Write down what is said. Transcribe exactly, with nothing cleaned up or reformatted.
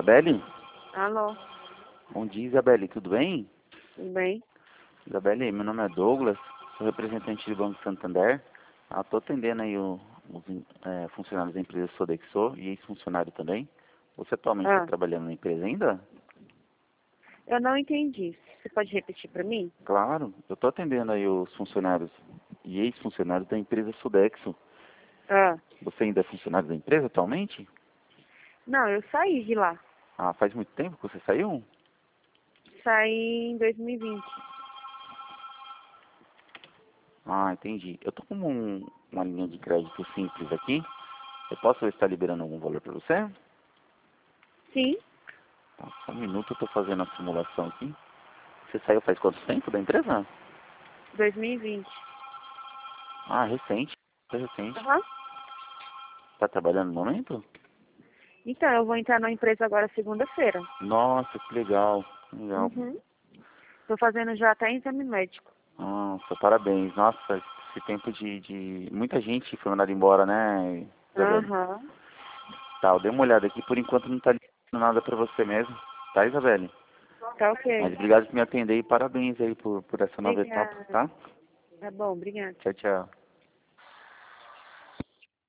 Isabelle? Alô, Bom dia, Isabelle. Tudo bem? tudo bem? Isabelle, meu nome é Douglas, sou representante do Banco Santander. Estou atendendo aí o- os é, funcionários da empresa Sodexo e ex-funcionário também. Você atualmente está Ah, trabalhando na empresa ainda? eu não entendi. Você pode repetir para mim? Claro, eu estou atendendo aí os funcionários e ex-funcionários da empresa Sodexo. Ah, Você ainda é funcionário da empresa atualmente? não, eu saí de lá. Ah, faz muito tempo que você saiu? Saí em dois mil e vinte. Ah, entendi. Eu tô com um- uma linha de crédito simples aqui. Eu posso ver se está liberando algum valor para você? Sim, Tá, só um minuto, eu tô fazendo a simulação aqui. Você saiu faz quanto tempo da empresa? dois mil e vinte. Ah, recente. Foi recente. Aham. Tá trabalhando no momento? Então, eu vou entrar na empresa agora segunda-feira. Nossa, que legal. Legal. Uhum. Tô fazendo já até exame médico. Nossa, parabéns. Nossa, esse tempo de, de... Muita gente foi mandada embora, né, Isabelle? Aham. Tá, eu dei uma olhada aqui. Por enquanto não tá ligando nada pra você mesmo. Tá, Isabelle? Tá Mas ok. obrigado por me atender e parabéns aí por, por essa nova etapa, Obrigada. tá? Tá bom, obrigada. Tchau, tchau.